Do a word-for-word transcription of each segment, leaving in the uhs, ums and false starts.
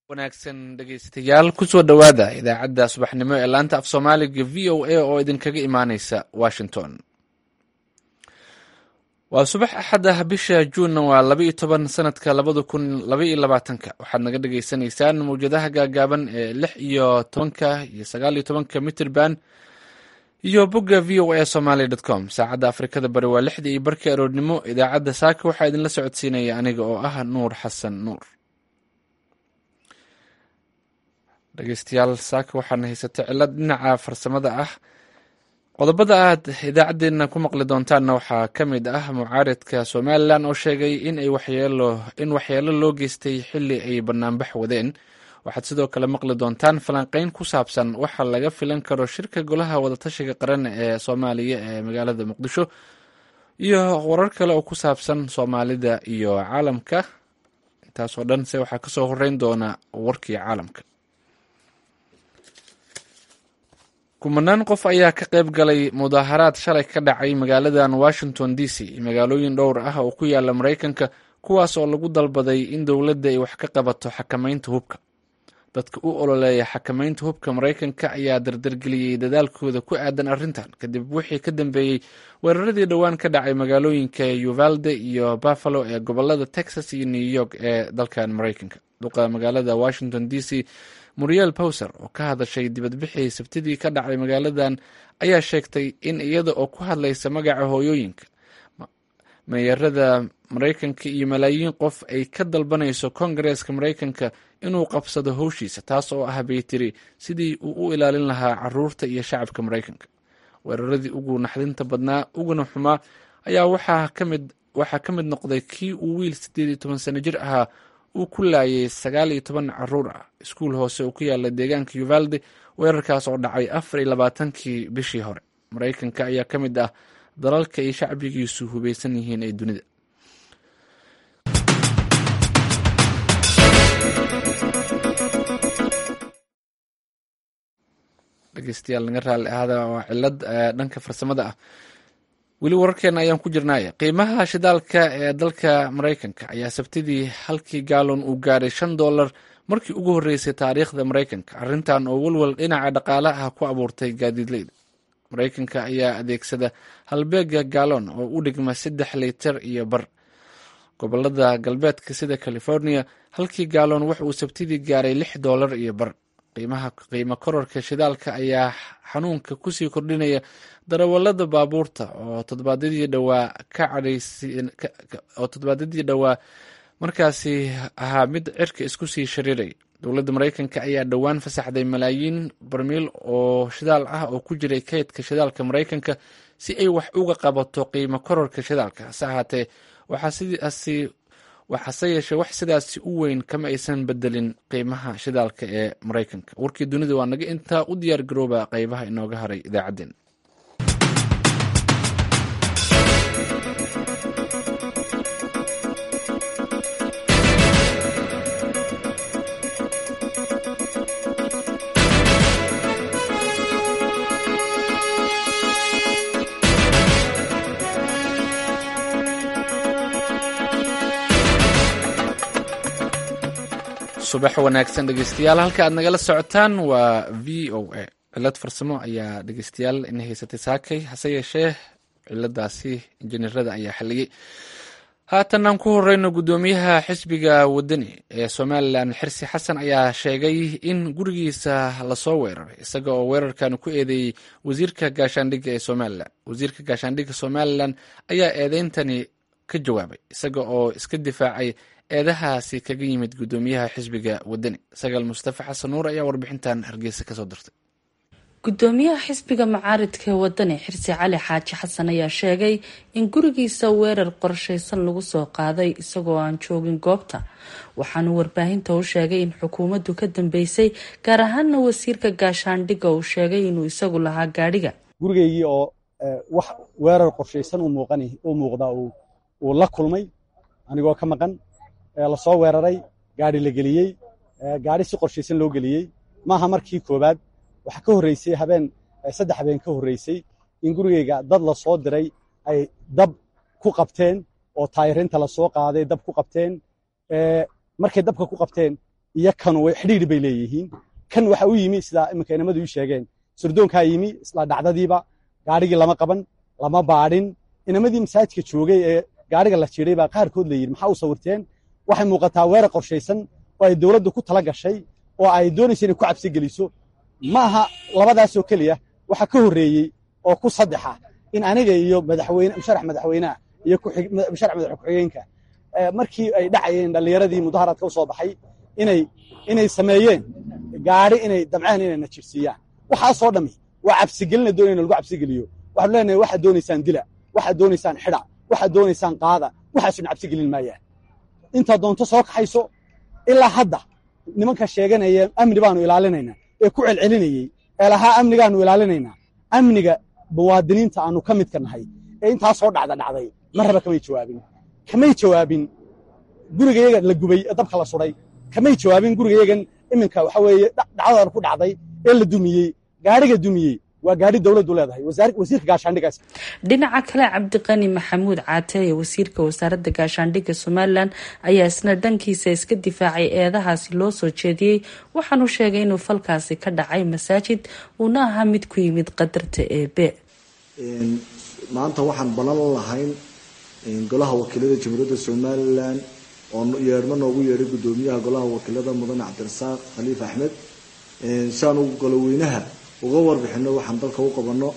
wanaagsan dhegeystayaal kusoo dhowaada idaacadda subaxnimo ee laanta af soomaaliga v o a oo idinkaga imaaneysa washington. waa subax axad ah, bisha juunna waa laba iyo toban sanadka labada kun laba iyo labaatanka. waxaad naga dhagaysanaysaan mawjadaha gaagaaban ee lix iyo tobanka iyo sagaal iyo tobanka mitirban iyo bogga v o a somaly dot com. saacadda afrikada bari waa lixdii iyo barkii aroornimo. idaacadda saaka waxaa idinla socodsiinaya aniga oo ah nuur xasan nuur. dhegeystayaal saaka waxaana haysata cilad dhinaca farsamada ah. qodobada aad idaacaddeenna ku maqli doontaanna waxaa ka mid ah mucaaradka somalilan oo sheegay in ay waxyeelo in waxyeelo loo geystay xilli ay banaanbax wadeen. waxaad sidoo kale maqli doontaan falanqeyn ku saabsan waxa laga filan karo shirka golaha wadatashiga qaran ee soomaaliya ee magaalada muqdisho iyo warar kale oo ku saabsan soomaalida iyo caalamka. intaasoo dhan se waxaa kasoo horeyn doona warkii caalamka. kumanaan qof ayaa ka qayb galay mudaaharaad shalay ka dhacay magaaladan washington d c magaalooyin dhowr ah oo ku yaala maraykanka, kuwaas oo lagu dalbaday in dowladda ay wax ka qabato xakamaynta hubka. dadka u ololeeya xakamaynta hubka maraykanka ayaa dardargeliyey dadaalkooda ku aadan arrintan kadib wixii ka dambeeyey weeraradii dhowaan ka dhacay magaalooyinka uvalde iyo buffalo ee gobolada texas iyo new york ee dalkan maraykanka. duqa magaalada washington d c muriel bowser oo ka hadashay dibadbixii sabtidii ka dhacay magaaladan ayaa sheegtay in iyada oo ku hadlaysa magaca hooyooyinka, meeyarada maraykanka iyo malaayiin qof ay ka dalbanayso kongareeska maraykanka inuu qabsado howshiisa, taas oo ah bay tiri sidii uu u ilaalin lahaa caruurta iyo shacabka maraykanka. weeraradii ugu naxdinta badnaa uguna xumaa ayaa waxaa kamid waxaa ka mid noqday kii uu wiil siddeed iyo toban sano jir ahaa uu ku laayay sagaal iyo toban caruur ah iskuul hoose oo ku yaala deegaanka uvalde. weerarkaas oo dhacay afar iyo labaatankii bishii hore. maraykanka ayaa ka mid ah dalalka ay shacbigiisu hubeysan yihiin ee dunida. dhegeystayaal naga raalli ahada waa cilad dhanka farsamada ah. weli wararkeena ayaan ku jirnaaye. qiimaha shidaalka ee dalka maraykanka ayaa sabtidii halkii gaalon uu gaaray shan dollar markii ugu horreysay taariikhda maraykanka, arrintan oo walwal dhinaca dhaqaalaha ku abuurtay gaadiidleyda. maraykanka ayaa adeegsada halbeega gaalon oo u dhigma saddex litir iyo bar. gobolada galbeedka sida california, halkii gaalon wax uu sabtidii gaaray lix dollar iyo bar. qiimaha qiimo kororka shidaalka ayaa xanuunka kusii kordhinaya darawalada baabuurta oo todobaadyadii dhowaa ka cadhaysi oo todobaadyadii dhowaa markaasi ahaa mid cirka isku sii shariiray. dowladda maraykanka ayaa dhowaan fasaxday malaayiin barmiil oo shidaal ah oo ku jiray kaydka shidaalka maraykanka si ay wax uga qabato qiimo kororka shidaalka. hase ahaatee waxaa sidaasi waxaase yeeshee wax sidaasi u weyn kama aysan bedelin qiimaha shidaalka ee maraykanka. warkii dunida waa naga intaa. u diyaar garooba qeybaha inooga haray idaacaddeen. subax wanaagsan dhegeystayaal, halka aad nagala socotaan waa v o a. cilad farsamo ayaa dhegeystayaal ina haysatay saakay, hase yeeshee ciladaasi injineerada ayaa xaliyey. haatan aan ku horeyno guddoomiyaha xisbiga wadani ee somalilan xirsi xasan ayaa sheegay in gurigiisa lasoo weeraray, isaga oo weerarkan ku eedeeyey wasiirka gaashaandhigga ee somalilan. wasiirka gaashaandhigga somalilan ayaa eedeyntani ka jawaabay, isaga oo iska difaacay eedahaasi kaga yimid guddoomiyaha xisbiga wadani. sagaal mustafa xasan nuur ayaa warbixintan hargeysa kasoo dirtay. gudoomiyaha xisbiga mucaaridka wadani xirsi cali xaaji xasan ayaa sheegay in gurigiisa weerar qorsheysan lagu soo qaaday isagoo aan joogin goobta. waxaanu warbaahinta u sheegay in xukuumaddu ka dambeysay, gaar ahaana wasiirka gaashaandhigga uu sheegay inuu isagu lahaa gaadhiga. gurigeygii oo wax weerar qorsheysan u muuqan u muuqda uu la kulmay anigoo ka maqan, lasoo weeraray, gaari la geliyey, gaari si qorsheysan loo geliyey. maaha markii koobaad, waxaa ka horreysay habeen saddex habeen ka horreysay in gurigeyga dad la soo diray ay dab ku qabteen oo taayirinta la soo qaaday dab ku qabteen. markay dabka ku qabteen iyo kanu way xidhiidh bay leeyihiin. kan waxa u yimi sida iminka inamadu ii sheegeen surdoonkaa yimi isla dhacdadiiba gaarigii lama qaban lama baadhin. inamadii masaajidka joogay ee gaariga la jiiday baa qaarkood la yidhi maxaa u sawirteen. waxay muuqataa weerar qorshaysan oo ay dowladdu ku tala gashay oo ay doonaysa inay ku cabsi geliso. ma aha labadaasoo keliya waxa ka horreeyey oo ku saddexa in aniga iyo madaxweyne musharax madaxweynaha iyo musharax madax ku-xigeenka markii ay dhacayeen dhallinyaradii mudaharaadka u soo baxay inay inay sameeyeen gaari inay damceen inay najirsiiyaan. waxaasoo dhammi waa cabsigelina doonaya in lagu cabsigeliyo. waxaanu leenahay waxaad doonaysaan dila, waxaad doonaysaan xidha, waxaad doonaysaan qaada, waxaasuna cabsigelin maayaan. intaa doonto soo kaxayso. ilaa hadda nimanka sheeganaya amni baanu ilaalinaynaa ee ku celcelinayey ee lahaa amnigaanu ilaalinaynaa, amniga muwaadiniinta aanu ka midka nahay ee intaasoo dhacda dhacday marraba kamay jawaabin. kamay jawaabin gurigayaga la gubay ee dabka la suday, kamay jawaabin gurigayagan iminka waxa weeye dhacdadan ku dhacday ee la dumiyey. gaariga dumiyey waa gaari dowladdu leedahay, wasiirka gaashaandhigaas. dhinaca kale cabdiqani maxamuud caateye wasiirka wasaaradda gaashaandhigga somalilan ayaa isna dhankiisa iska difaacay eedahaasi loo soo jeediyey. waxaanu sheegay inuu falkaasi ka dhacay masaajid uuna ahaa mid ku yimid qadarta eebe. maanta waxaan ballan lahayn golaha wakiilada jamhuuriyadda somalilan oo yeerma noogu yeedhay guddoomiyaha golaha wakiilada mudane cabdirasaaq khaliif axmed si aan ugu goloweynaha uga warbixino waxaan dalka u qabano.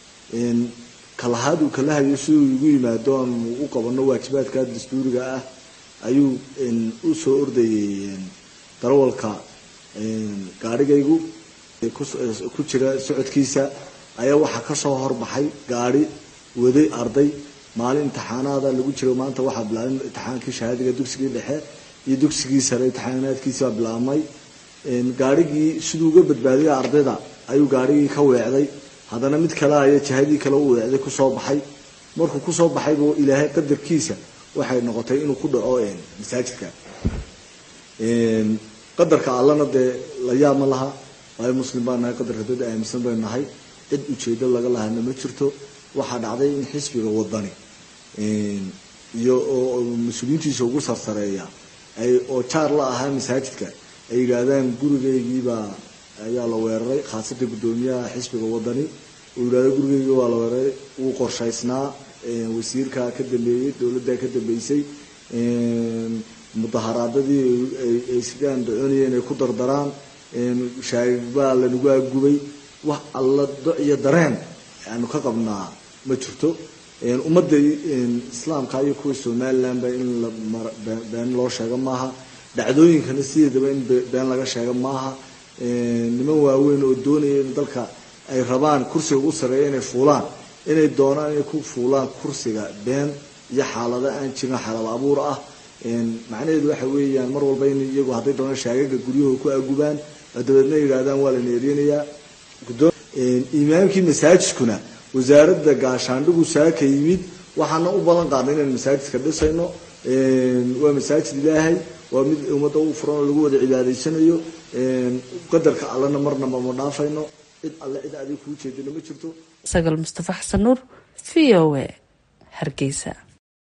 kalahaad uu kala hayo siduu igu yimaado aan u qabano waajibaadka dastuuriga ah ayuu u soo ordayay darawalka gaarigaygu ku jira socodkiisa ayaa waxaa kasoo horbaxay gaari waday arday maalin imtixaanaada lagu jiro. maanta waxaa bilaabay imtixaankii shahaadiga dugsigii dhexe iyo dugsigii sare imtixaanaadkiisa baa bilaabmay. gaarigii siduu uga badbaadiyay ardayda ayuu gaarigii ka weecday. haddana mid kale ayaa jihadii kale u weecday kusoo baxay. markuu kusoo baxaybu ilaahay qadarkiisa waxay noqotay inuu ku dhaco masaajidka. qadarka allana dee la yaab ma laha, waayo muslim baa nahay, qadarka dad aaminsan bay nahay, cid ujeedo laga lahana ma jirto. waxaa dhacday in xisbiga wadani iyo oo mas-uuliyiintiisa ugu sarsareeya ay oo jaar la ahaa masaajidka ay yidhaahdaan gurigaygiibaa ayaa la weeraray. khaasatan guddoomiyaha xisbiga wadani uu yidhahdo gurigaygii waa la weeraray. wuu qorshaysnaa, wasiirkaa ka dambeeyey, dowladdaa ka dambeysay. mudaharaadadii ay sidaan doconayeen ay ku dardaraan. shaagibaa lanagu agubay. wax alla do iyo dareen aanu ka qabnaa ma jirto. ummadda islaamka iyo kuwa somalilanba in been loo sheego maaha. dhacdooyinkana sideedaba in been laga sheego maaha. niman waaweyn oo doonaya in dalka ay rabaan kursiga ugu sareeya inay fuulaan, inay doonaan inay ku fuulaan kursiga been iyo xaalado aan jirin, xaalad abuur ah. macnaheedu waxa weeyaan mar walba in iyagu hadday doonaan shaagaga guryahooda ku agubaan dabeedna yidhaahdaan waa la neerinayaa. imaamkii masaajidkuna wasaaradda gaashaandhigu saaka yimid. waxaana u balan qaadnay inaan masaajidka dhisayno. waa masaajid ilaahay, waa mid ummadda u furan oo lagu wada cibaadaysanayo. qadarka allana marnaba ma dhaafayno. cid alle cid adig kuu jeedina ma jirto. sagal mustafa xasan nuur, v o a, Hargeysa.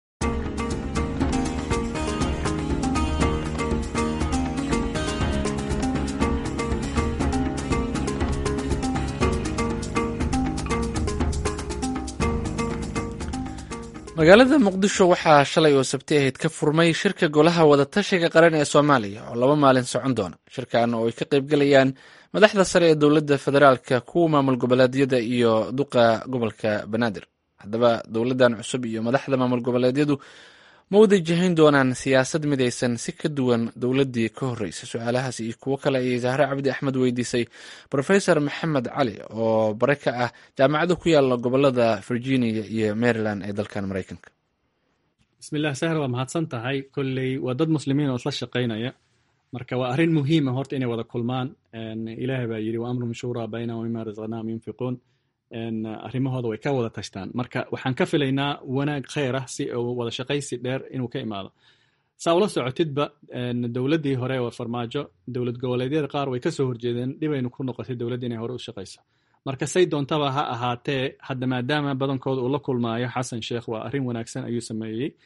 magaalada muqdisho waxaa shalay oo sabti ahayd ka furmay shirka golaha wadatashiga qaran ee soomaaliya oo laba maalin socon doona. shirkan oo ay ka qaybgalayaan madaxda sare ee dowladda federaalka, kuwa maamul goboleedyada iyo duqa gobolka banaadir. haddaba dowladdan cusub iyo madaxda maamul goboleedyadu ma wada jihayn doonaan siyaasad midaysan si ka duwan dowladdii ka horreysay? su-aalahaas iyo kuwo kale ayay zahre cabdi axmed weydiisay profesor maxamed cali oo bare ka ah jaamacada ku yaala gobolada virginia iyo maryland ee dalkan maraykanka. bismillah sahra, waa mahadsan tahay. kolley waa dad muslimiin oo isla shaqaynaya, marka waa arrin muhiima horta inay wada kulmaan. ilaahay baa yidhi wa amrum shuuraa baynahum mima razaqnaahum yunfiquun. arrimahooda way ka wada tashtaan. marka waxaan ka filaynaa wanaag khayr ah si wada shaqaysi dheer inuu ka imaado. saa ula socotidba dowladdii hore oo farmaajo, dowlad goboleedyada qaar way kasoo horjeedeen, dhibaynu ku noqotay dowladda inay hore u shaqayso. marka say doontaba ha ahaatee, hadda maadaama badankooda uu la kulmaayo xasan sheekh, waa arrin wanaagsan ayuu sameeyey.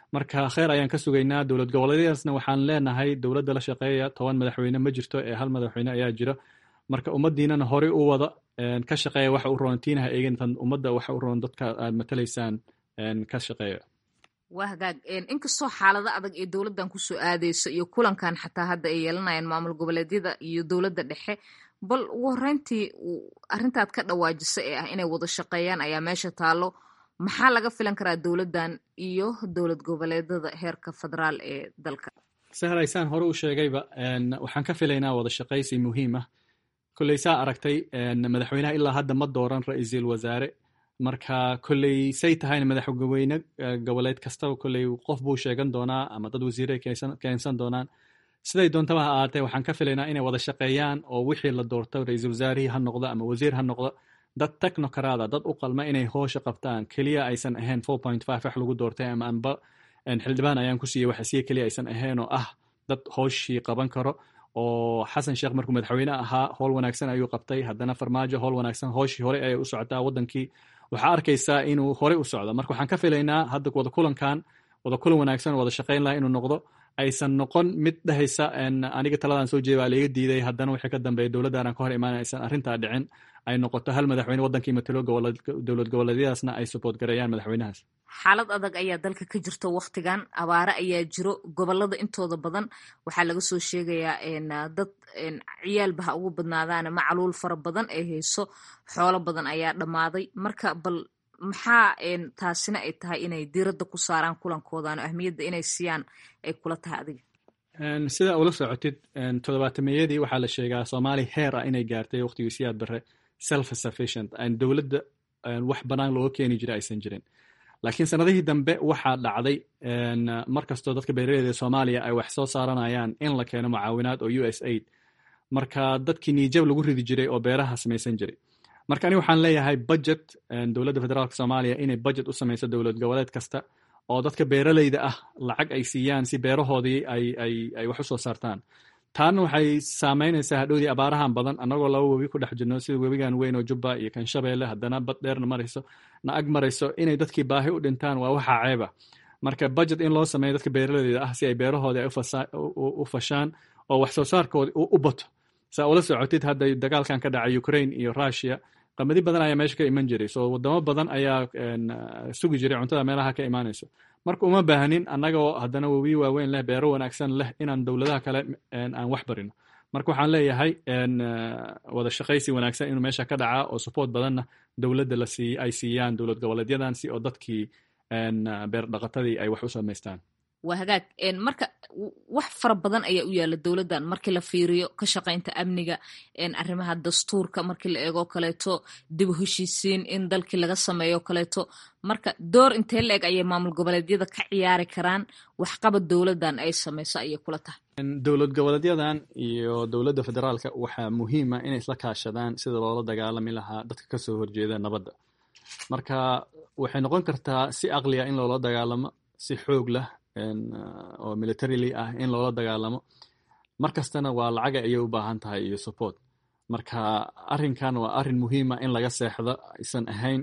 marka kheer ayaan ka sugaynaa. dowlad goboleedyadaasna waxaan leenahay dowladda la shaqeeya toban madaxweyne ma jirto ee hal madaxweyne ayaa jira. marka ummadiinana horey u wada ka shaqeeya waxa u roontiinaha eegantan ummadda waxa u roon dadka aad matalaysaan ka shaqeeya. waa hagaag inkastoo xaalado adag ee dowladdan kusoo aadayso iyo kulankan xataa hadda ay yeelanayaan maamul goboleedyada iyo dowladda dhexe, bal ugu horreyntii arrintaad ka dhawaajisa ee ah inay wada shaqeeyaan ayaa meesha taallo. maxaa laga filan karaa dowladdan iyo dowlad goboleedyada heerka federaal ee dalka? sahraysaan hore u sheegayba waxaan ka filaynaa wada shaqaysi muhiim ah. kolley saa aragtay madaxweynaha ilaa hadda ma dooran ra-iisul wasaare, marka kolley say tahayna madaxweyne goboleed kastaba kolley qof buu sheegan doonaa ama dad wasiiray keensan doonaan. siday doontaba ha ahaatee waxaan ka filaynaa inay wada shaqeeyaan oo wixii la doorto ra-iisul wasaarihii ha noqdo ama wasiir ha noqdo dad technocrada, dad u qalma inay hoosha qabtaan, keliya aysan ahayn four point five wax lagu doortay ama anba xildhibaan ayaan ku siiyey waxa siya keliya aysan ahayn oo ah dad hooshii qaban karo. oo xasan sheekh markuu madaxweyne ahaa howl wanaagsan ayuu qabtay, haddana farmaajo howl wanaagsan hooshii hore ayay u socotaa wadankii. waxaa arkaysaa inuu horey u socdo. marka waxaan ka filaynaa hadda wada kulankan wada kulan wanaagsan wada shaqayn laha inuu noqdo, aysan noqon mid dhehaysa aniga taladan soo jeeda waa laiga diiday haddana wixii ka dambeeya dowladdaanaan ka hor imaanay aysan arrintaa dhicin, ay noqoto hal madaxweyne wadankii matalo dowlad goboleedyadaasna ay support gareeyaan madaxweynahaas. xaalad adag ayaa dalka ka jirto waktigan, abaare ayaa jiro gobolada intooda badan. waxaa laga soo sheegayaa dad ciyaalba ha ugu badnaadaana macaluul fara badan ay hayso, xoolo badan ayaa dhammaaday. marka bal maxaa taasina ay tahay inay diiradda ku saaraan kulankoodan, ahmiyadda inay siiyaan ay kula tahay adiga? sida ula socotid toddobaatameyadii waxaa la sheegaa soomaali heer ah inay gaartay waqtigii siyaad barre self sufficient, dowladda wax banaan looga keeni jira aysan jirin. laakiin sanadihii dambe waxaa dhacday markastoo dadka beeraleyda soomaaliya ay wax soo saaranayaan in la keeno mucaawinaad oo u s aid, marka dadkii niijab lagu ridi jiray oo beeraha samaysan jiray. marka ani waxaan leeyahay budget dowladda federaalka soomaaliya inay budget u samayso dowlad goboleed kasta oo dadka beeraleyda ah lacag ay siiyaan si beerahoodii ay ay ay wax u soo saartaan. taana waxay saameynaysaa hadhowdii abaarahan badan annagoo laba webi ku dhex jirno, sida webigan weyn oo jubba iyo kan shabeelle, haddana bad dheerna marayso na ag marayso, inay dadkii baahi u dhintaan waa waxaa ceeba. marka budget in loo sameeyo dadka beeraleyda ah si ay beerahoodii u fashaan oo wax soo saarkoodii u bato. saa ula socotid hadda dagaalkan ka dhacay Ukraine iyo Russia, qamadi badan ayaa meesha ka iman jiray, soo wadamo badan ayaa sugi jiray cuntada meelaha ka imaanayso. marka uma baahnin annagoo haddana webi waaweyn leh, beero wanaagsan leh, inaan dowladaha kale aan wax barino. marka waxaan leeyahay wada shaqaysi wanaagsan inuu meesha ka dhacaa oo support badanna dowladda la sii ay siiyaan dowlad goboleedyadan si oo dadkii beer dhaqatadii ay wax u samaystaan. waa hagaag marka wax fara badan ayaa u yaala dowladdan markii la fiiriyo ka shaqaynta amniga, arrimaha dastuurka markii la eego kaleeto, dib u heshiisiin in dalkii laga sameeyo kaleeto. marka door intee la eg ayay maamul goboleedyada ka ciyaari karaan waxqabad dowladdan ay samayso ayay kula tahay? dowlad goboleedyadan iyo dowladda federaalka waxaa muhiima inay isla kaashadaan sida loola dagaalami lahaa dadka kasoo horjeeda nabadda. marka waxay noqon kartaa si aqliya in loola dagaalamo, si xoog lah oo militarily ah in loola dagaalamo. markastana waa lacaga ayay u baahan tahay iyo support. marka arrinkan waa arrin muhiima in laga seexdo aysan ahayn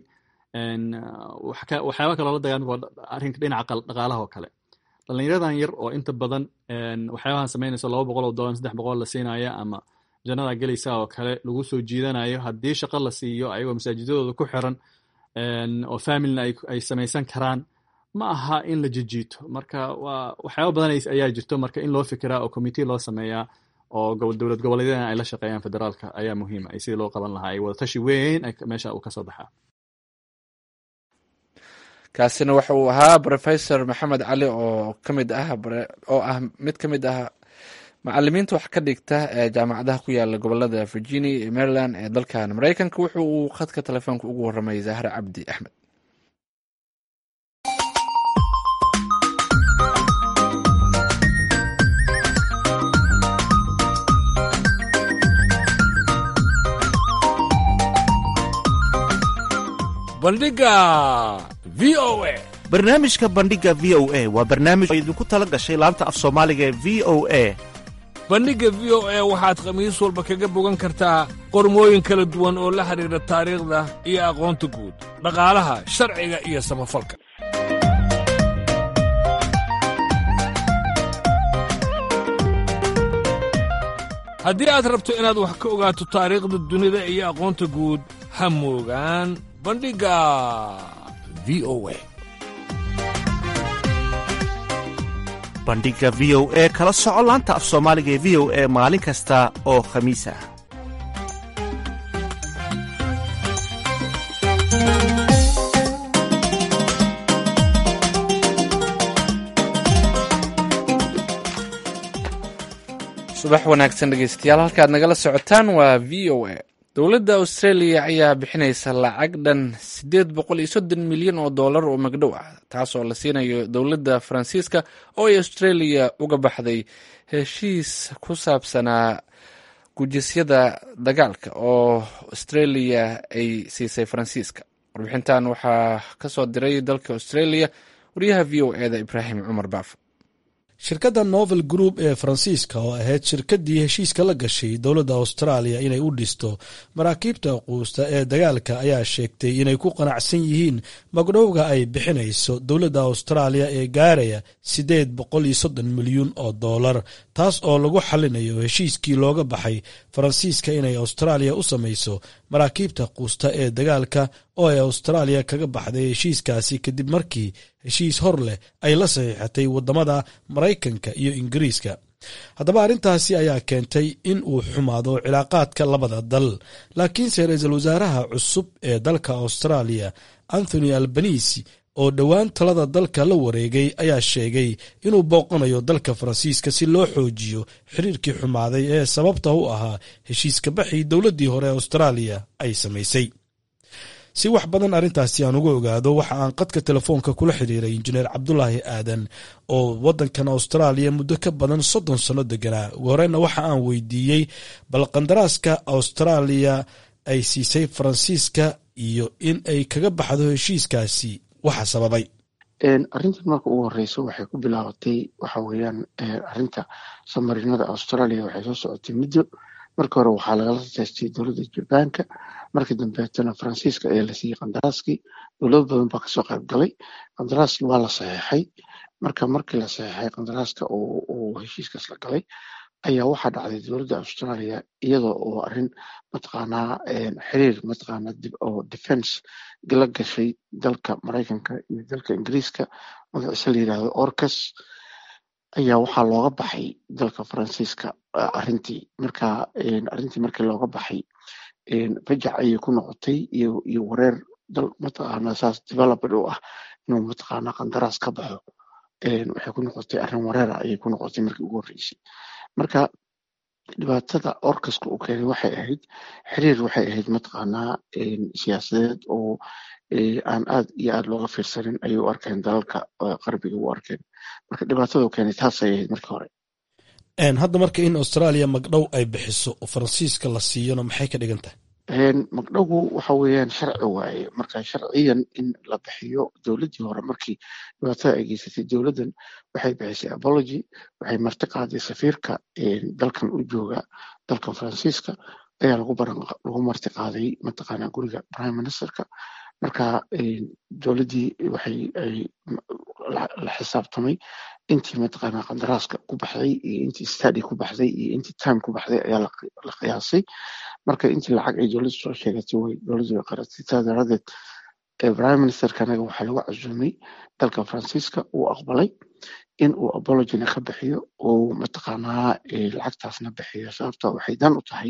waxyaaba kale loola dagaalamo waa arrinka dhinaca dhaqaalaha oo kale. dhallinyaradan yar oo inta badan waxyaabahan samaynayso laba boqol oo dollar saddex boqol la siinaya ama jannada gelaysa oo kale lagu soo jiidanayo, haddii shaqo la siiyo ayagoo masaajidadooda ku xiran oo familina ay samaysan karaan, ma aha in la jijiito. marka waa waxyaaba badan ayaa jirto, marka in loo fikiraa oo committee loo sameeyaa oo dowlad goboleedyadana ay la shaqeeyaan federaalka ayaa muhiima, ay sidii loo qaban lahaa ay wada tashi weyn meesha uu ka soo baxaa. kaasina waxa uu ahaa professor maxamed cali oo kamid ah oo ah mid ka mid ah macalimiinta wax ka dhigta ee jaamacadaha ku yaala gobolada Virginia iyo Maryland ee dalkan Mareykanka. wuxuu uu khadka telefoonka ugu warramay Zahra Cabdi Axmed. bandhiga v o a. barnaamijka bandhiga v o a waa barnaamij oo idinku tala gashay laanta af soomaaliga ee v o a. bandhigga v o a waxaad khamiis walba kaga bogan kartaa qormooyin kala duwan oo la xidhiidha taariikhda iyo aqoonta guud, dhaqaalaha, sharciga iyo samafalka. haddii aad rabto inaad wax ka ogaato taariikhda dunida iyo aqoonta guud ha moogaan bandhigga v o a bandhigga v o e kala soco laanta af soomaaliga ee v o e maalin kasta oo khamiis ah. subax wanaagsan dhegeystayaal, halkaad nagala socotaan waa v o a. dowladda australia ayaa bixinaysa lacag dhan siddeed boqol iyo soddon milyan oo dollar oo magdhow ah, taasoo la siinayo dowladda faransiiska oo ay australia uga baxday heshiis ku saabsanaa gujisyada dagaalka oo australia ay siisay faransiiska. warbixintan waxaa ka soo diray dalka australia wariyaha v o e da ibraahim cumar baaf. shirkadda novel group ee faransiiska oo ahayd shirkaddii heshiiska la gashay dowladda austraaliya inay u dhisto maraakiibta quusta ee dagaalka ayaa sheegtay inay ku qanacsan yihiin magdhowga ay bixinayso dowladda austraaliya ee gaaraya siddeed boqol iyo soddon milyuun oo dollar, taas oo lagu xalinayo heshiiskii looga baxay faransiiska inay austraaliya u samayso maraakiibta quusta ee dagaalka oo ay austraaliya kaga baxday heshiiskaasi kadib markii heshiis hor leh ay la saxiixatay waddamada maraykanka iyo ingiriiska. haddaba arrintaasi ayaa keentay in uu xumaado cilaaqaadka labada dal, laakiinse ra-iisul wasaaraha cusub ee dalka austraaliya anthony albanese oo dhowaan talada dalka la wareegay ayaa sheegay inuu booqanayo dalka faransiiska si loo xoojiyo xiriirkii xumaaday ee sababta u ahaa heshiiska baxii dowladdii hore austraaliya ay samaysay. si wax badan arrintaasi aan uga ogaado waxa aan qadka telefoonka kula xiriiray injineer cabdulaahi aadan oo waddankan austraaliya muddo ka badan soddon sanno deganaa. ugu horeyna waxa aan weydiiyey bal qandaraaska austraaliya ay siisay faransiiska iyo in ay kaga baxdo heshiiskaasi waxa sababay. arrintan marka ugu horeysa waxay ku bilaabatay waxa weeyaan arrinta samarinada austraaliya waxay soo socotay muddo. marka hore waxaa lagala teestay dowladda jabaanka, markii dambeetana faransiiska ayaa la siiyey qandaraaskii. dowlado badan baa kasoo qayb galay, qandaraaskii waa la saxeexay. marka markii la saxeexay qandaraaska oo heshiiskaas la galay ayaa waxaa dhacday dowladda australia iyadoo oo arrin mataqaanaa xiriir mataqaanaa oo defense la gashay dalka maraykanka iyo dalka ingiriiska, magaciisa la yidhaahdo orcas, ayaa waxaa looga baxay dalka faransiiska arrintii. marka arrintii markii looga baxay fajac ayay ku noqotay iyo iyo wareer dal mataqaanaa saas developed u ah inuu mataqaanaa qandaraas ka baxo. waxay ku noqotay arrin wareera ayay ku noqotay markii ugu horreysay. marka dhibaatada orkaska uu keenay waxay ahayd xiriir waxay ahayd mataqaanaa siyaasadeed oo aan aad iyo aad looga fiirsanin ayay u arkeen dalalka qarbiga u arkeen. marka dhibaatada uu keenay taas ayay ahayd markii hore. hadda marka in australia magdhow ay bixiso oo faransiiska la siiyona maxay ka dhigan tahay? magdhowgu waxa weeyaan sharci waaye. marka sharciyan in la bixiyo, dowladdii hore markii dhibaatada ay geysatay dowladdan waxay bixisay apology, waxay marti qaaday safiirka dalkan u jooga dalkan faransiiska ayaa lagu baran lagu marti qaaday mataqaanaa guriga prime ministerka. marka dowladdii waxay ay la xisaabtamay intii mataqaanaa qandaraaska ku baxday iyo intii study ku baxday iyo intii time ku baxday ayaa la qiyaasay. marka intii lacag ay dowladda soo sheegatay way dowladdu way qaratay. taa daradeed prime ministerka anaga waxaa lagu casuumay dalka faransiiska, uu aqbalay in uu apologyna ka bixiyo oo mataqaanaa lacagtaasna bixiyo. sababta waxay dan u tahay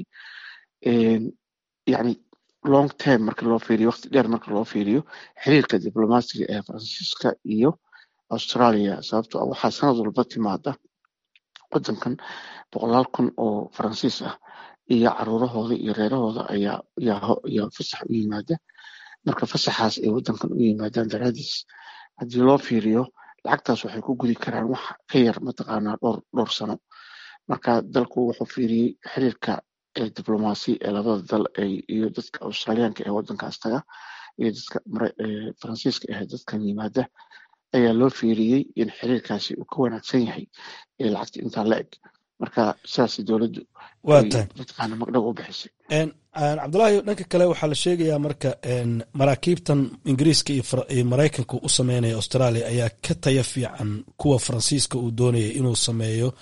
yani long term marka loo fiiriyo, waqti dheer marka loo fiiriyo xiriirka diblomaasiga ee faransiiska iyo australia. sababto waxaa sanad walba timaada wadankan boqolaal kun oo faransiis ah iyo caruurahooda iyo reerahooda ayaa yaa fasax u yimaada. marka fasaxaas ay wadankan u yimaadaan daraadiis haddii loo fiiriyo lacagtaas waxay ku gudi karaan wax ka yar mataqaanaa dhowr dhowr sano. marka dalku wuxuu fiiriyey xiriirka diblomaasi ee labada dal iyo dadka australiyaanka ee wadankaas taga iyo dadka faransiiska ee dadkan yimaada ayaa loo fiiriyey in xiriirkaasi uu ka wanaagsan yahay ee lacagta intaa la eg. marka sidaas dowladdu mataqaana magdhow u bixisay. cabdulaahi, dhanka kale waxaa la sheegayaa marka maraakiibtan ingiriiska iyo maraykanka u sameynaya australia ayaa ka taya fiican kuwa faransiiska uu doonayay inuu sameeyo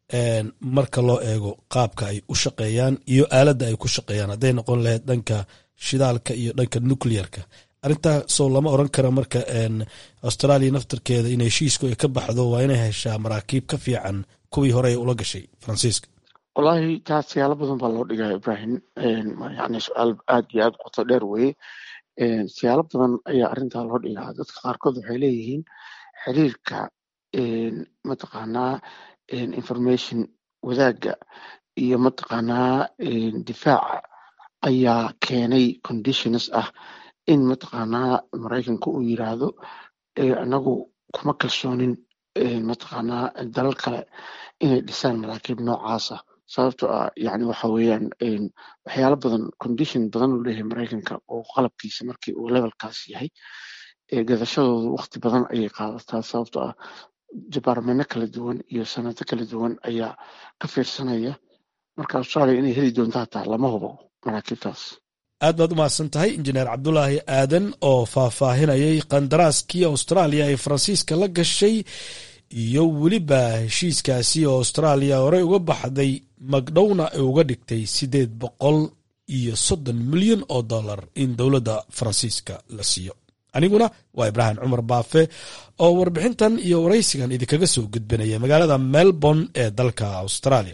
marka loo eego qaabka ay u shaqeeyaan iyo aaladda ay ku shaqeeyaan hadday noqon lahayd dhanka shidaalka iyo dhanka nuclearka arrintaasoo lama oran kara marka australia naftarkeeda in heshiisku ay ka baxdo waa inay heshaa maraakiib ka fiican kuwii hore ay ula gashay faransiiska wallaahi taas siyaalo badan baa loo dhigaya ibrahim yani su-aal aad iyo aad qoto dheer weye siyaalo badan ayaa arrintaa loo dhigaa dadka qaarkood waxay leeyihiin xiriirka mataqaanaa information wadaagga iyo mataqaanaa difaaca ayaa keenay conditions ah in mataqaanaa maraykanka uu yiraahdo anagu kuma kalsoonin mataqaanaa dalal kale inay dhisaan maraakiib noocaasa sababtoo ah yani waxa weeyaan waxyaalo badan condition badan uu leeyahay maraykanka oo qalabkiisa markii uu levelkaas yahay gadashadooda waqti badan ayay qaadataa sababtoo ah departmento kala duwan iyo sanado kala duwan ayaa ka fiirsanaya marka australia inay heli doonta hataa lama hubo maraakiibtaas aad baad u mahadsan tahay injineer cabdulaahi aadan oo faahfaahinayay qandaraaskii australia ee faransiiska la gashay iyo weliba heshiiskaasi oo australia horey uga baxday magdhowna ay uga dhigtay siddeed boqol iyo soddon milyan oo dollar in dowladda faransiiska la siiyo aniguna waa ibraahim cumar baafe oo warbixintan iyo waraysigan idinkaga soo gudbinaya magaalada melbourne ee dalka australia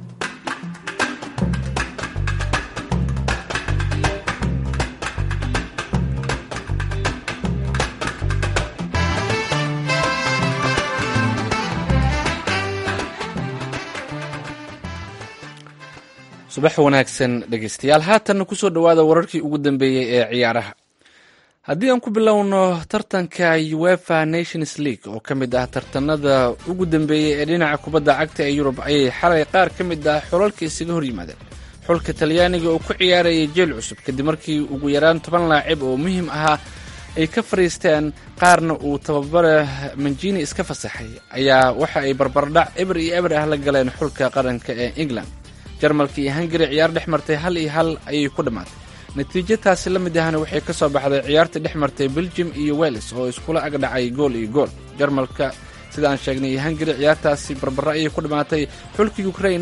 subax wanaagsan dhegeystayaal haatanna kusoo dhowaada wararkii ugu dambeeyey ee ciyaaraha haddii aan ku bilowno tartanka uefa nations league oo ka mid ah tartanada ugu dambeeyey ee dhinaca kubadda cagta ee yurub ayay xalay qaar ka mid ah xulalka isaga hor yimaadeen xulka talyaaniga oo ku ciyaarayay jeel cusub kadib markii ugu yaraan toban laacib oo muhiim ahaa ay ka fariisteen qaarna uu tababare manjini iska fasaxay ayaa waxa ay barbardhac eber iyo eber ah la galeen xulka qaranka ee england jarmalka iyo hungari ciyaar dhex martay hal iyo hal ayay ku dhammaatay natiijo taasi la mid ahna waxay ka soo baxday ciyaarta dhex martay belgium iyo wales oo iskula agdhacay gool iyo gool jarmalka sidaan sheegnay iyo hungari ciyaartaasi barbara ayay ku dhammaatay xulka ukraine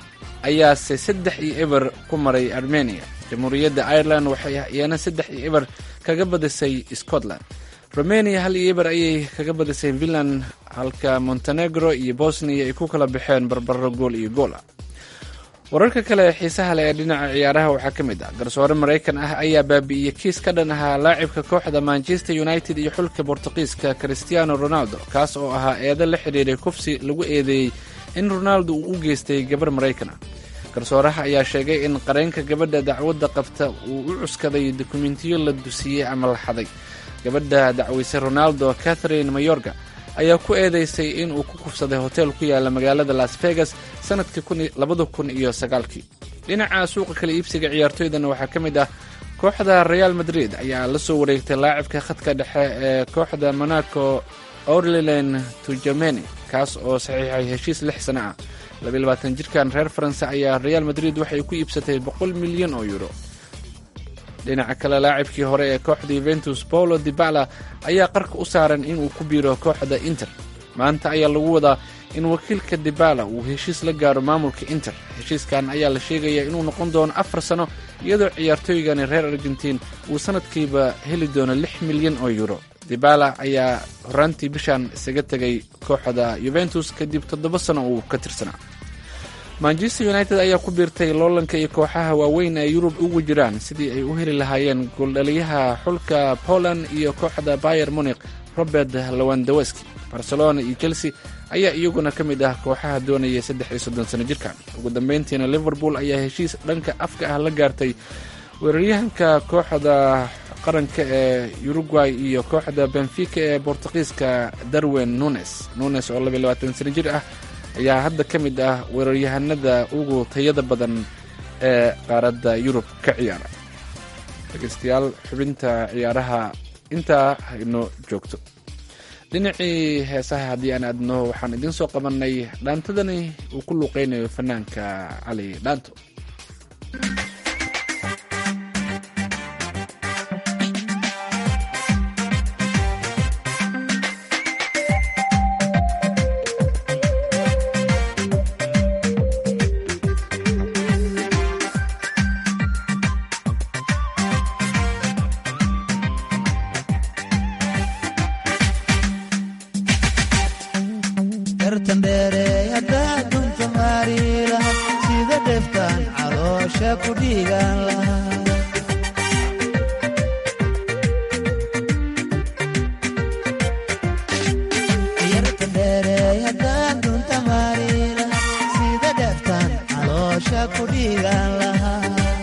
ayaase saddex iyo eber ku maray armenia jamhuuriyadda ireland waxay iyana saddex iyo eber kaga badisay scotland romania hal iyo eber ayay kaga badisay finland halka montenegro iyo bosnia ay ku kala baxeen barbaro gool iyo gool ah wararka kale ee xiisaha leh ee dhinaca ciyaaraha waxaa ka mid ah garsoore maraykan ah ayaa baabi'iyey kiis ka dhan ahaa laacibka kooxda manchester united iyo xulka bortuqiiska cristiano ronaldo kaas oo ahaa eedo la xidhiiray kufsi lagu eedeeyey in ronaldo uu u geystay gabar maraykan ah garsooraha ayaa sheegay in qareenka gabadha dacwadda qabta uu u cuskaday dokumentiyo la dusiyey ama la xaday gabadha dacwaysay ronaldo catherine mayorga ayaa ku eedeysay in uu ku kufsaday hotel ku yaala magaalada las vegas sanadkii labada kun iyo sagaalkii dhinaca suuqa kala iibsiga ciyaartoydana waxaa ka mid ah kooxda real madrid ayaa la soo wareegtay laacibka khadka dhexe ee kooxda monaco orlilen tujameni kaas oo saxiixay heshiis lix sano ah labaiyo labaatan jirkan reer faranse ayaa real madrid waxay ku iibsatay boqol milyan oo euro dhinaca kale laacibkii hore ee kooxda yuventus paulo dibala ayaa qarka u saaran inuu ku biiro kooxda inter maanta ayaa lagu wadaa in wakiilka dibala uu heshiis la gaaro maamulka inter heshiiskan ayaa la sheegayaa inuu noqon doono afar sano iyadoo ciyaartooygani reer argentiin uu sanadkiiba heli doono lix milyan oo euro dibala ayaa horaantii bishan isaga tegay kooxda yuventus kadib toddoba sano uu ka tirsanaa manchester united ayaa ku biirtay loolanka iyo kooxaha waaweyn ee yurub ugu jiraan sidii ay u heli lahaayeen gooldhaliyaha xulka poland iyo kooxda bayer munich robert lewandowski barcelona iyo chelsea ayaa iyaguna ka mid ah kooxaha doonaya saddex iyo soddon sano jirkan ugu dambeyntiina liverpool ayaa heshiis dhanka afka ah la gaartay weeraryahanka kooxda qaranka ee uruguay iyo kooxda benfica ee bortuqiiska darwin nunes nunes oo labaiyo labaatan sano jir ah ayaa hadda ka mid ah weeraryahanada ugu tayada badan ee qaaradda yurub ka ciyaara dhegeystayaal xubinta ciyaaraha intaa hayno joogto dhinacii heesaha haddii aan aadno waxaan idiin soo qabanay dhaantadani uu ku luuqeynayo fanaanka cali dhaanto caloosha ku dhiigaan lahaa yarta dheereey haddaan dunta maariila sida dheeftaan caloosha ku dhiigaan lahaa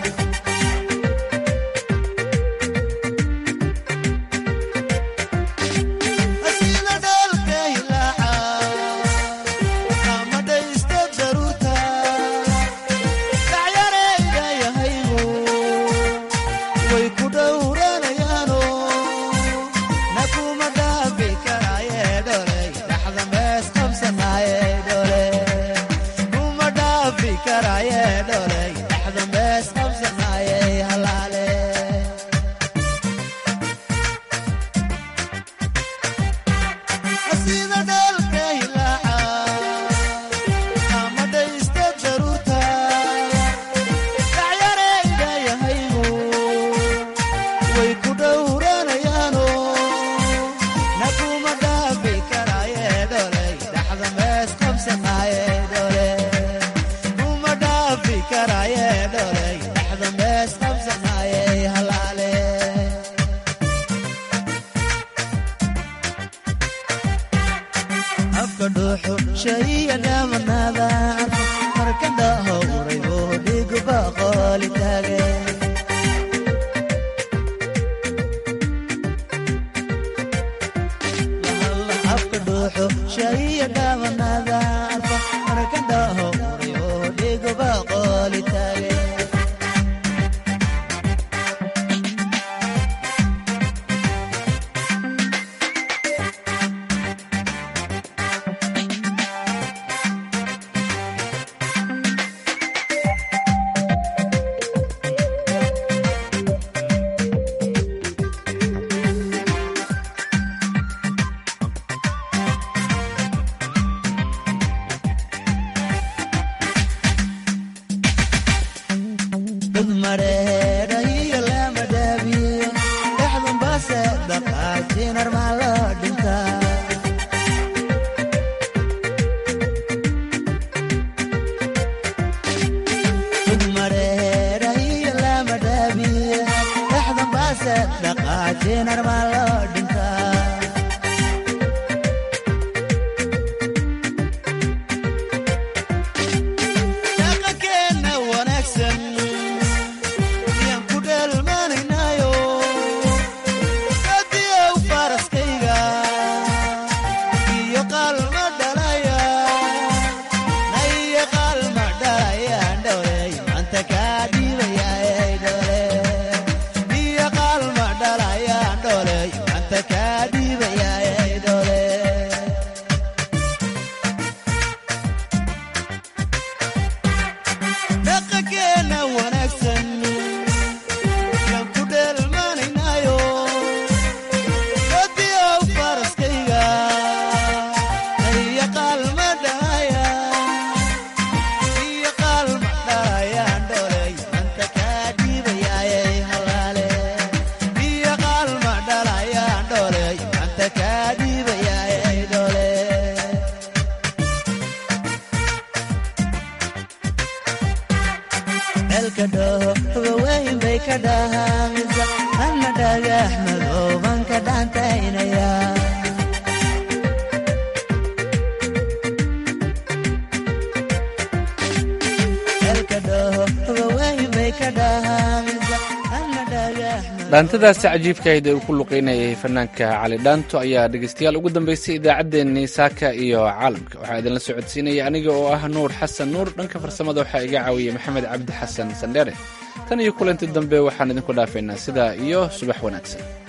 dhaantadaasi cajiibkahayd ee uu ku luqaynayay fanaanka cali dhaanto ayaa dhegaystayaal ugu dambaysay idaacaddeenii saaka iyo caalamka waxaa idinla socodsiinaya aniga oo ah nuur xasan nuur dhanka farsamada waxaa iga caawiyey maxamed cabdi xasan sandheere tan iyo kulanti dambe waxaan idinku dhaafaynaa sidaa iyo subax wanaagsan.